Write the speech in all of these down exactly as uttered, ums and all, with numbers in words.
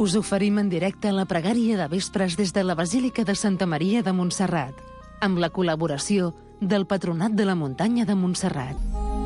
Us oferim en directe la pregària de vespres des de la Basílica de Santa Maria de Montserrat, amb la col·laboració del Patronat de la Muntanya de Montserrat.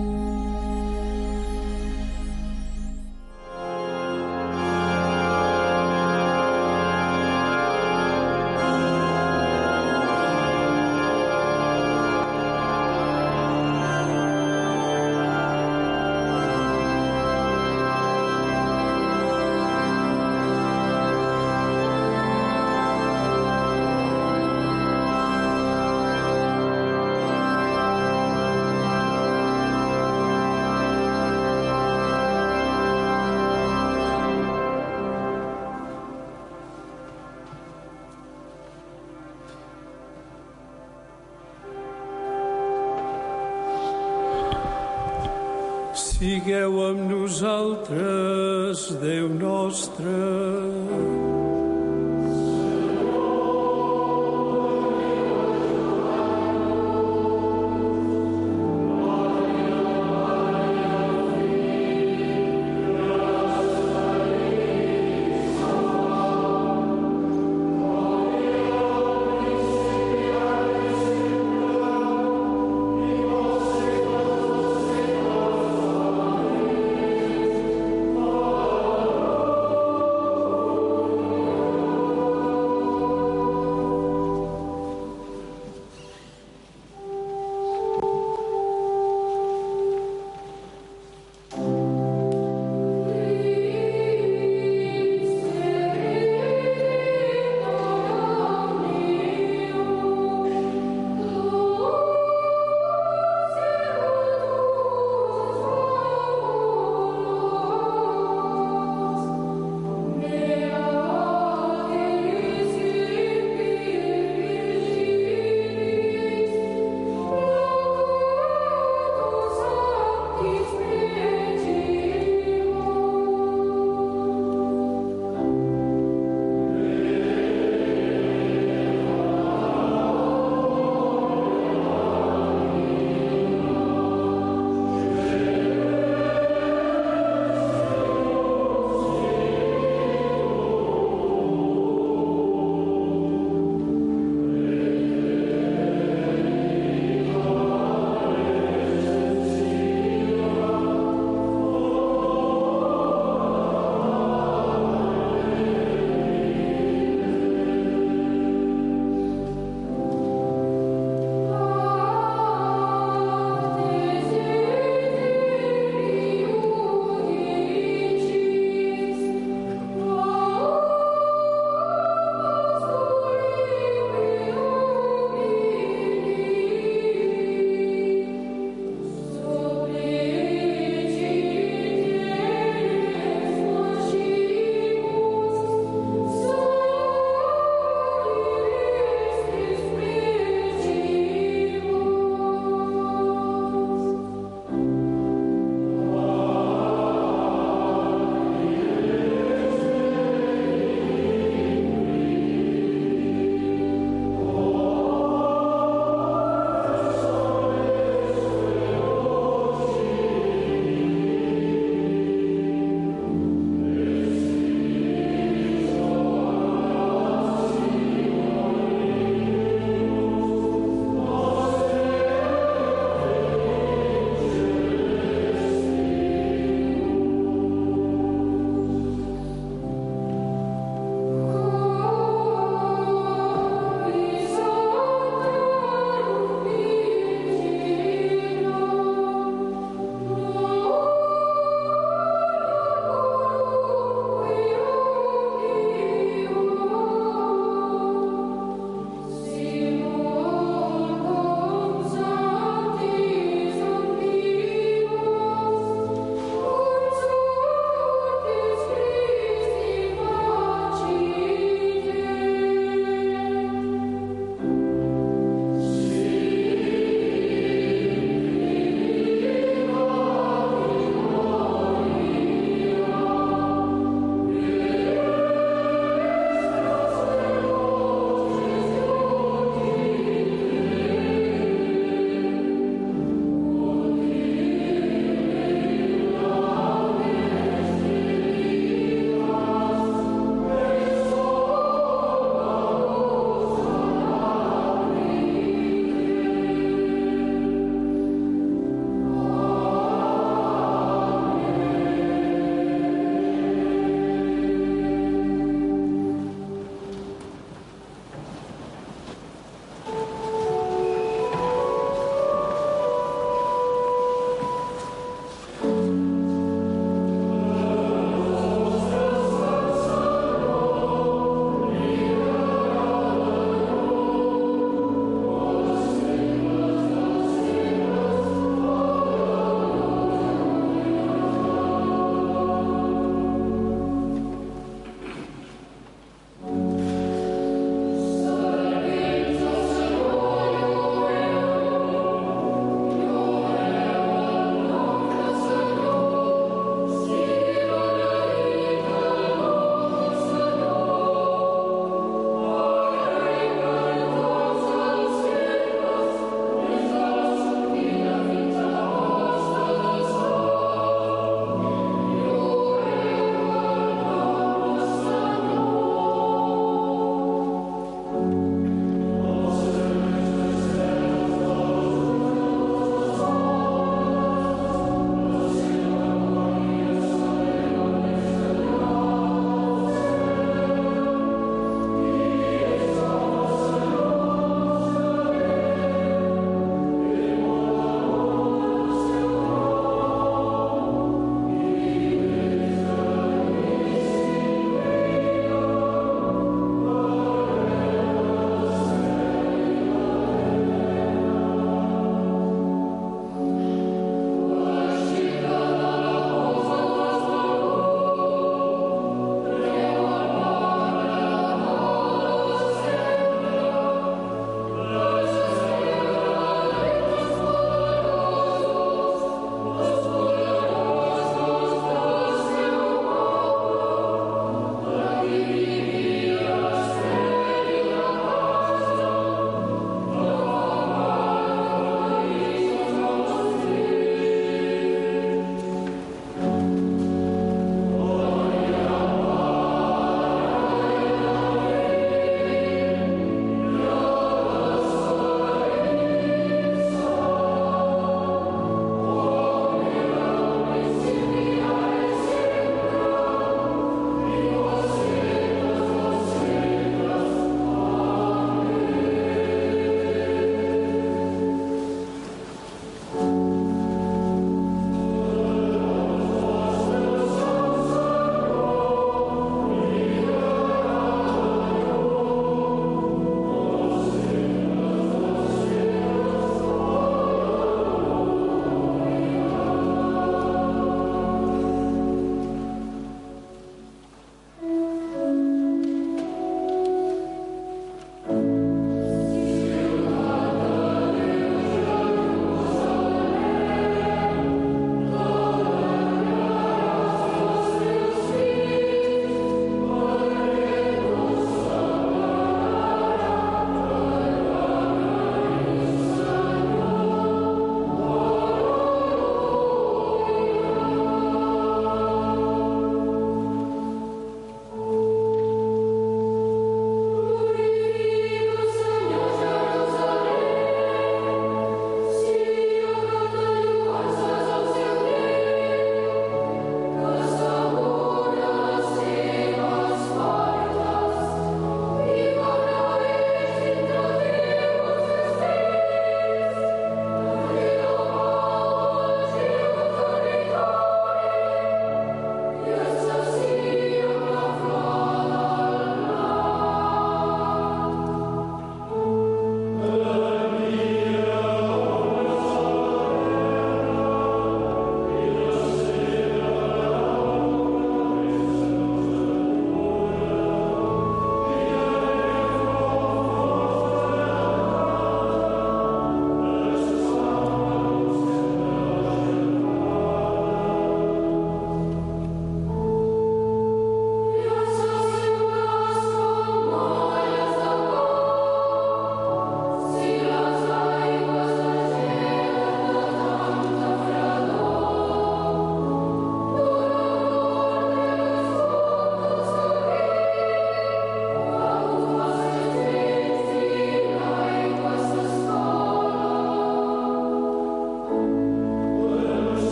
Sigueu amb nosaltres, Déu nostre.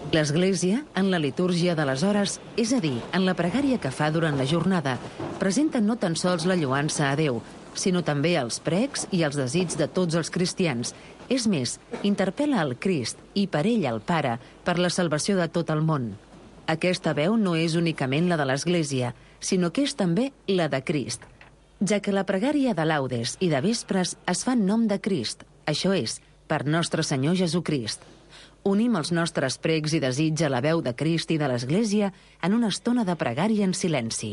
L'Església, en la litúrgia de les hores, és a dir, en la pregària que fa durant la jornada, presenta no tan sols la lloança a Déu, sinó també els precs i els desigs de tots els cristians. És més, interpel·la el Crist i per ell el Pare per la salvació de tot el món. Aquesta veu no és únicament la de l'Església, sinó que és també la de Crist, ja que la pregària de laudes i de vespres es fa en nom de Crist, això és, per nostre Senyor Jesucrist. Unim els nostres precs i desig a la veu de Crist i de l'Església en una estona de pregària en silenci.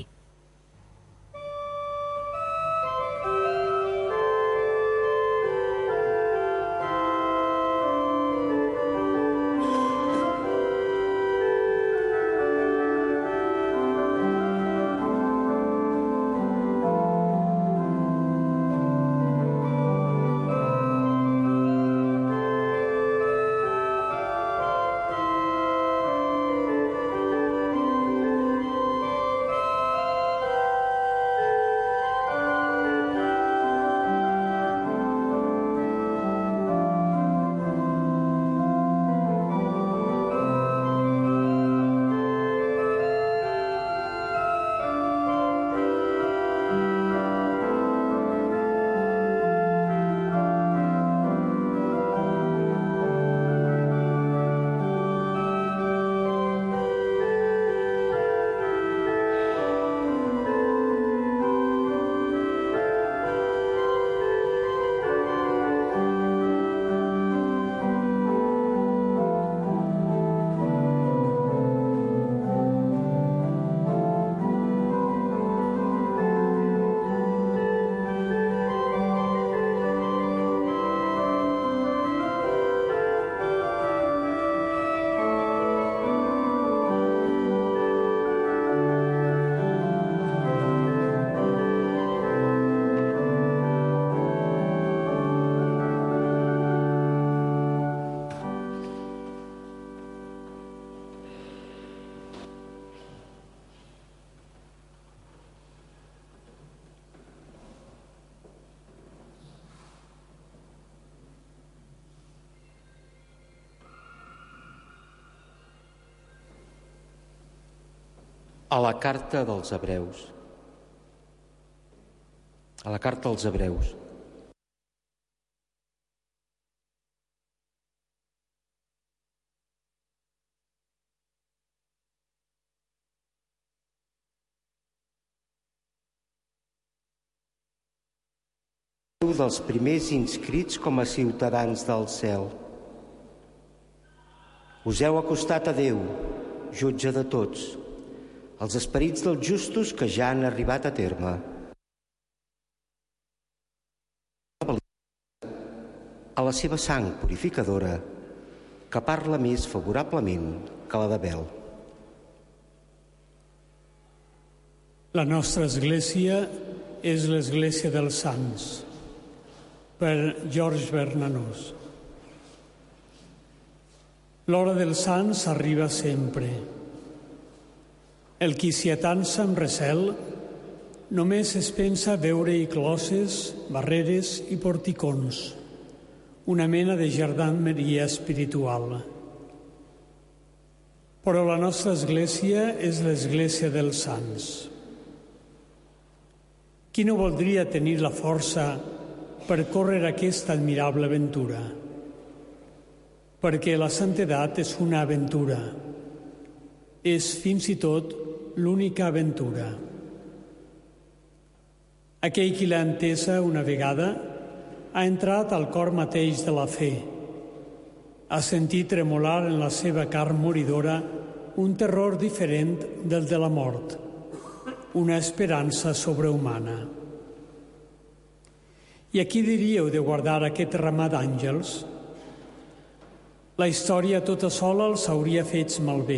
A la carta dels Hebreus. A la carta als Hebreus. Dels primers inscrits com a ciutadans del cel. Us heu acostat a Déu, jutge de tots, els esperits dels justos que ja han arribat a terme. A la seva sang purificadora, que parla més favorablement que la d'Abel. La nostra església és l'església dels sants, per George Bernanos. L'hora dels sants arriba sempre. El qui s'hi atansa amb recel només es pensa veure-hi closes, barreres i porticons, una mena de jardineria espiritual. Però la nostra església és l'església dels sants. Qui no voldria tenir la força per córrer aquesta admirable aventura? Perquè la santedat és una aventura. És fins i tot l'única aventura. Aquell qui l'ha entesa una vegada ha entrat al cor mateix de la fe. Ha sentit tremolar en la seva carn moridora un terror diferent del de la mort, una esperança sobrehumana. I a qui diríeu de guardar aquest ramat d'àngels? La història tota sola els hauria fet malbé.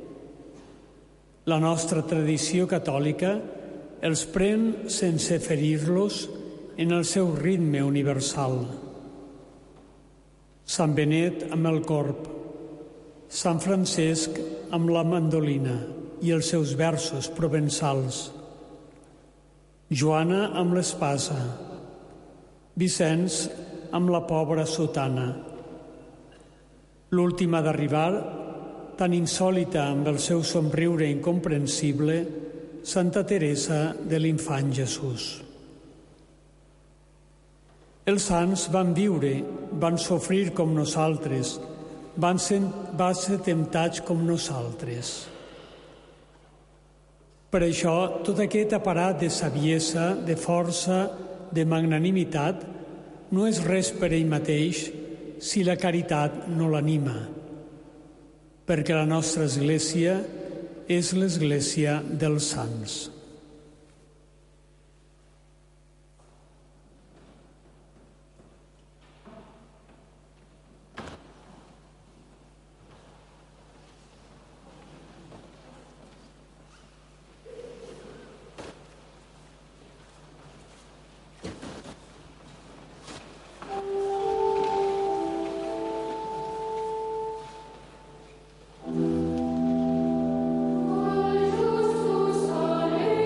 La nostra tradició catòlica els pren sense ferir-los en el seu ritme universal. Sant Benet amb el corb, Sant Francesc amb la mandolina i els seus versos provençals, Joana amb l'espasa, Vicenç amb la pobra sotana. L'última d'arribar, tan insòlita amb el seu somriure incomprensible, Santa Teresa de l'Infant Jesús. Els sants van viure, van sofrir com nosaltres, van ser, van ser temptats com nosaltres. Per això, tot aquest aparat de saviesa, de força, de magnanimitat, no és res per ell mateix si la caritat no l'anima, perquè la nostra Església és l'Església dels sants. Alleluia.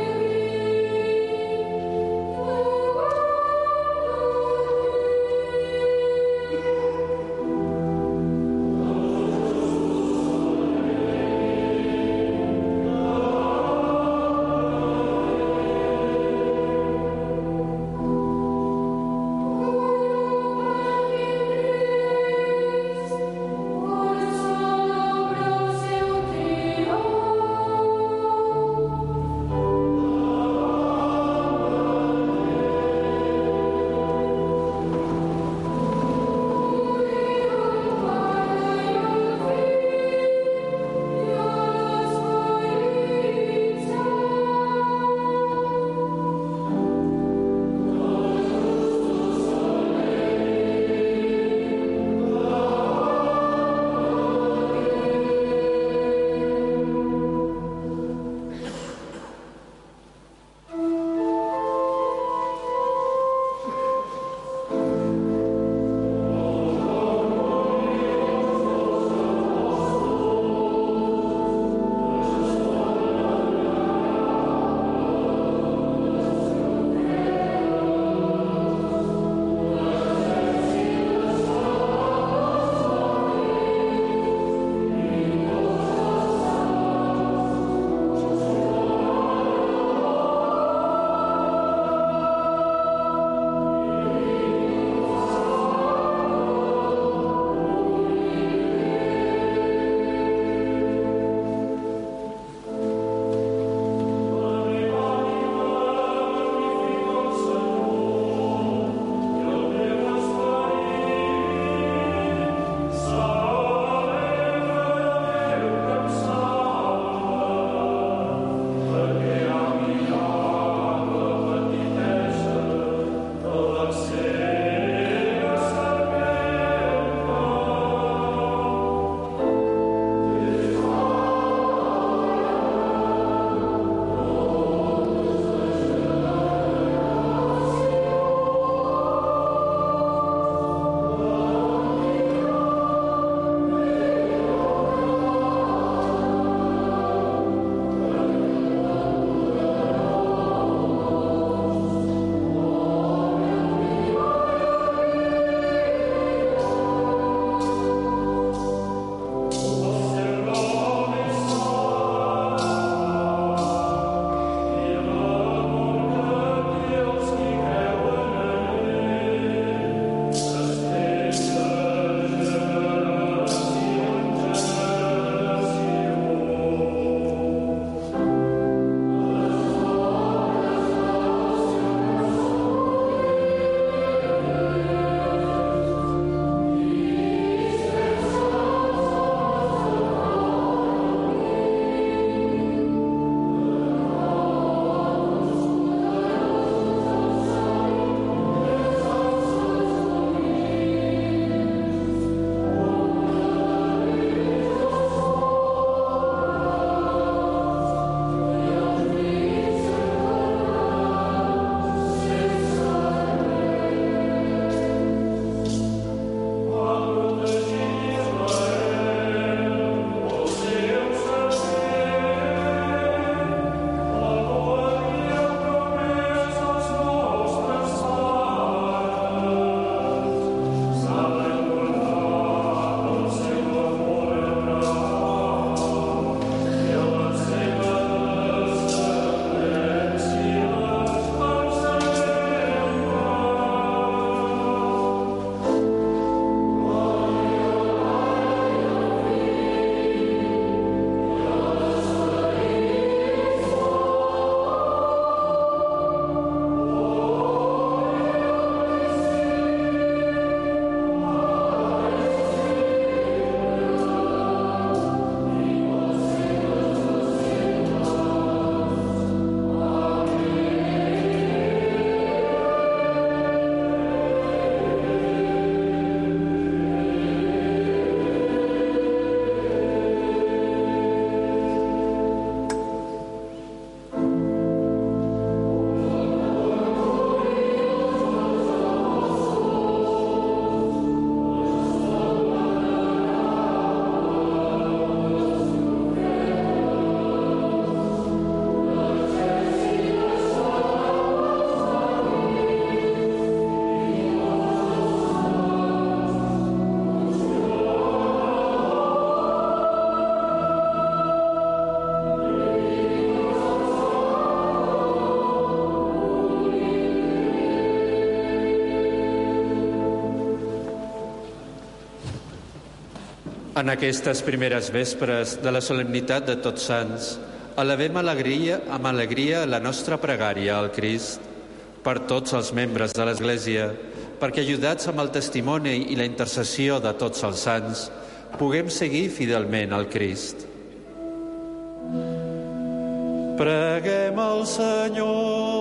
En aquestes primeres vespres de la solemnitat de Tots Sants, elevem alegria, amb alegria la nostra pregària al Crist per tots els membres de l'Església, perquè ajudats amb el testimoni i la intercessió de tots els sants, puguem seguir fidelment al Crist. Preguem al Senyor.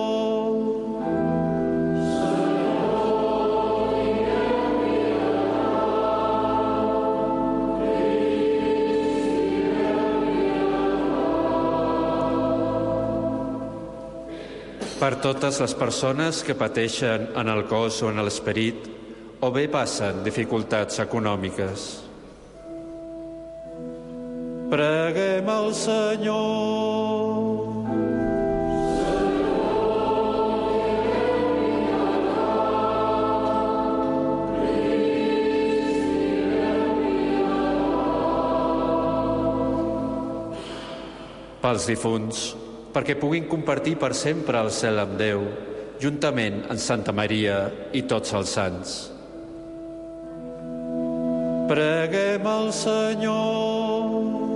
Per totes les persones que pateixen en el cos o en l'esperit o bé passen dificultats econòmiques. Preguem al Senyor. Pels difunts, perquè puguin compartir per sempre el cel amb Déu, juntament amb Santa Maria i tots els sants. Preguem al Senyor.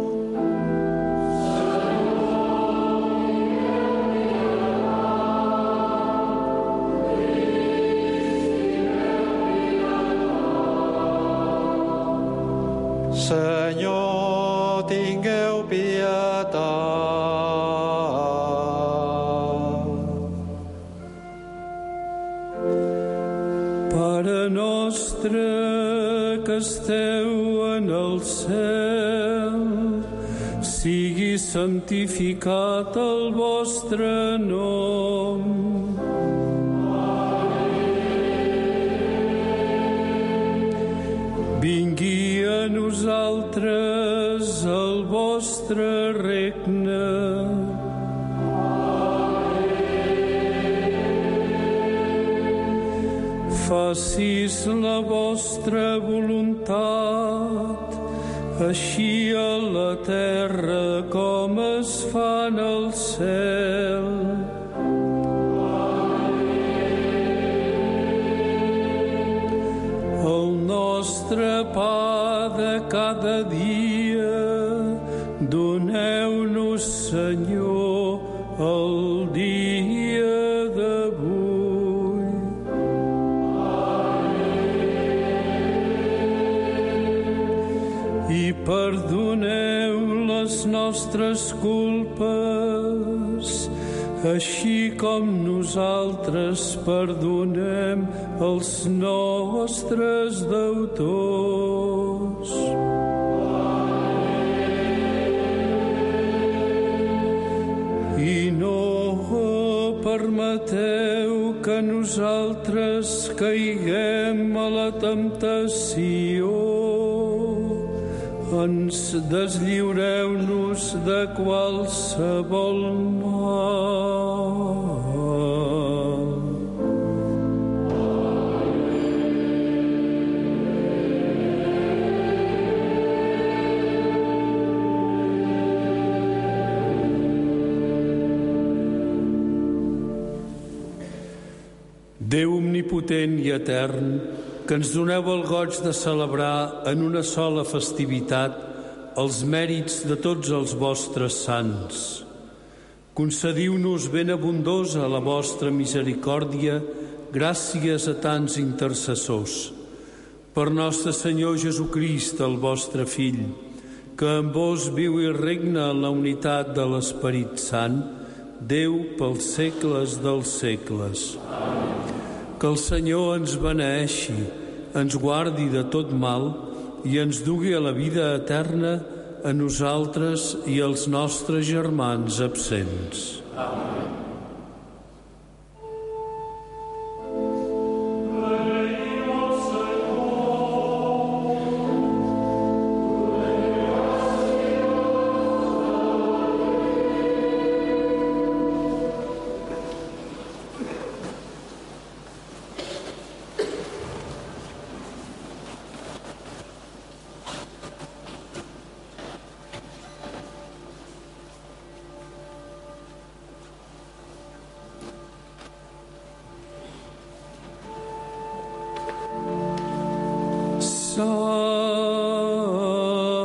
Senyor, tingueu pietat. Pare nostre que esteu en el cel, sigui santificat el vostre nom. Vingui a nosaltres el vostre regne. Facis la vostra voluntat, així a la terra com es fa en el cel. El nostre pa de cada dia, doneu-nos, Senyor, el dia d'avui. I perdoneu les nostres culpes, així com nosaltres perdonem els nostres deutors. I no permeteu que nosaltres caiguem a la temptació. Ens deslliureu-nos de qualsevol mal. Déu omnipotent i etern, que ens doneu el goig de celebrar en una sola festivitat els mèrits de tots els vostres sants. Concediu-nos ben abundosa la vostra misericòrdia gràcies a tants intercessors. Per nostre Senyor Jesucrist, el vostre Fill, que amb vos viu i regna en la unitat de l'Esperit Sant, Déu pels segles dels segles. Amén. Que el Senyor ens beneeixi, ens guardi de tot mal i ens dugui a la vida eterna a nosaltres i als nostres germans absents. Amén. Salve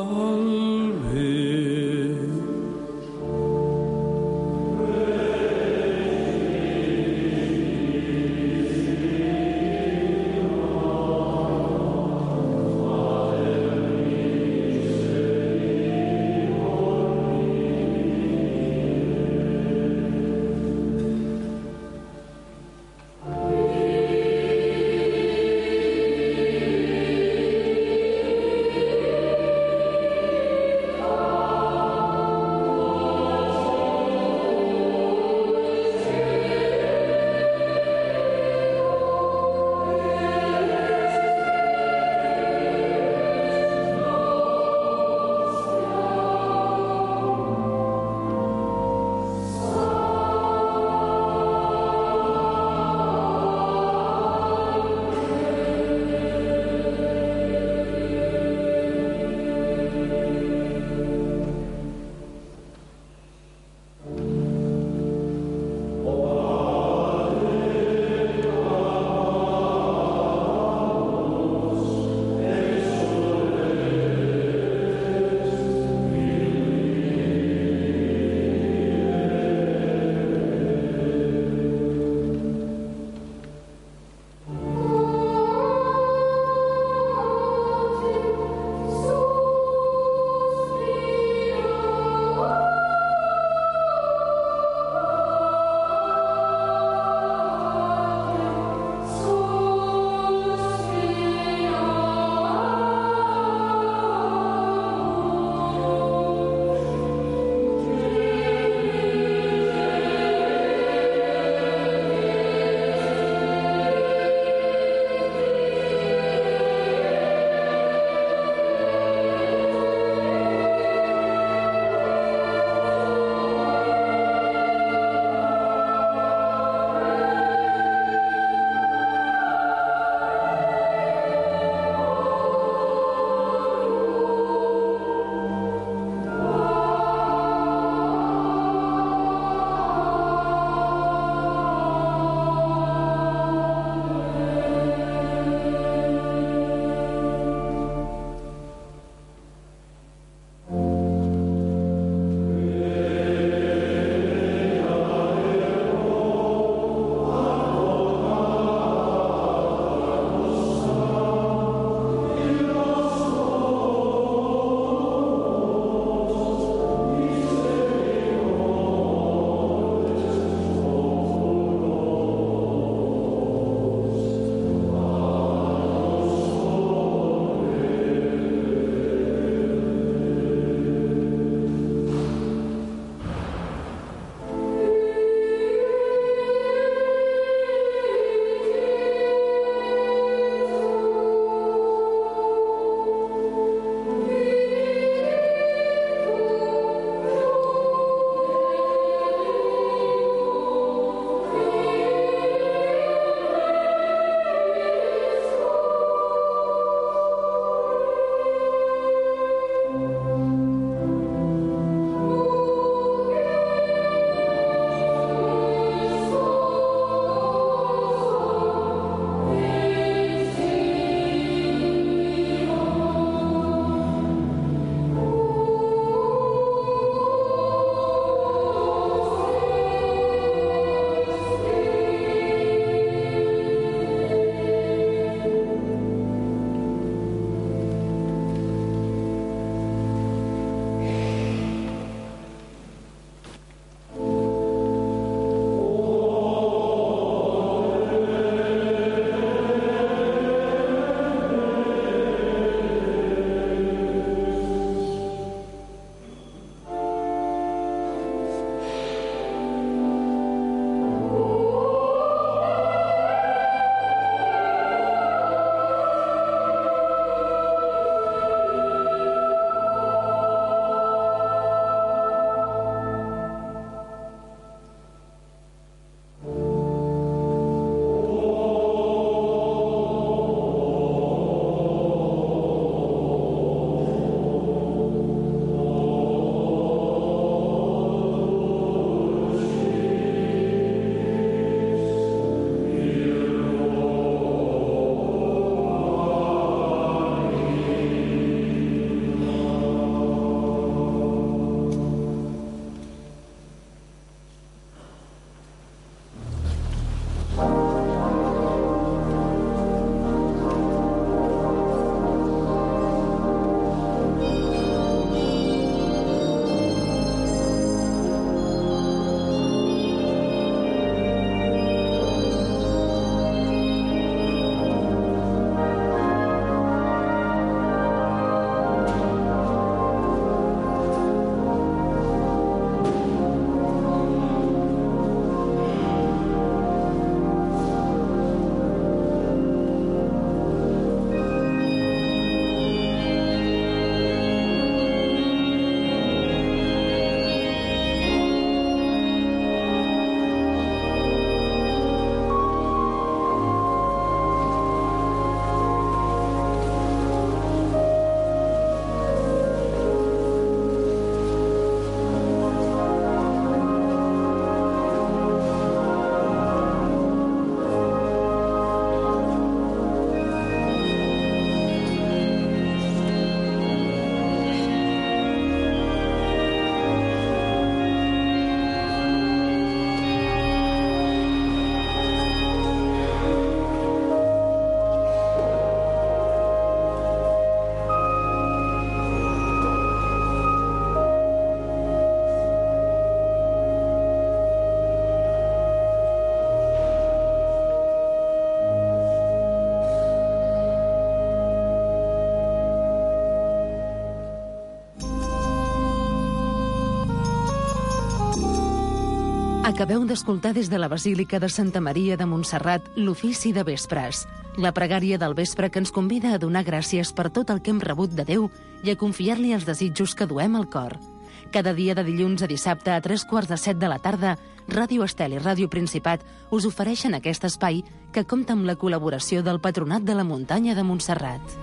Acabeu d'escoltar des de la Basílica de Santa Maria de Montserrat l'ofici de vespres, la pregària del vespre que ens convida a donar gràcies per tot el que hem rebut de Déu i a confiar-li els desitjos que duem al cor. Cada dia de dilluns a dissabte a tres quarts de set de la tarda, Ràdio Estel i Ràdio Principat us ofereixen aquest espai que compta amb la col·laboració del Patronat de la Muntanya de Montserrat.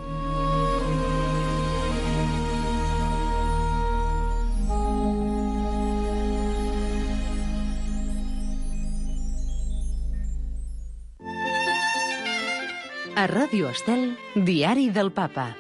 A Ràdio Estel, Diari del Papa.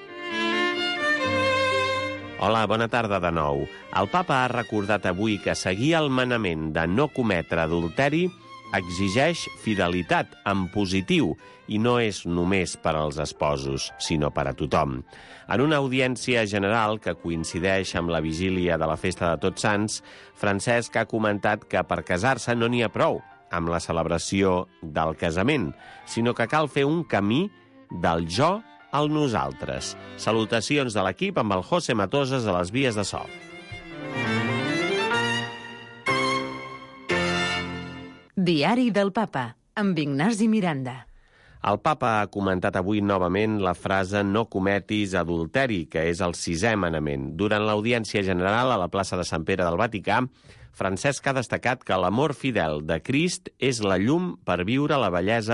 Hola, bona tarda de nou. El papa ha recordat avui que seguir el manament de no cometre adulteri exigeix fidelitat en positiu i no és només per als esposos, sinó per a tothom. En una audiència general que coincideix amb la vigília de la Festa de Tots Sants, Francesc ha comentat que per casar-se no n'hi ha prou amb la celebració del casament, sinó que cal fer un camí del jo al nosaltres. Salutacions de l'equip amb el José Matoses a les vies de so. Diari del Papa, amb Ignasi Miranda. El papa ha comentat avui novament la frase no cometis adulteri, que és el sisè manament. Durant l'audiència general a la plaça de Sant Pere del Vaticà, Francesc ha destacat que l'amor fidel de Crist és la llum per viure la bellesa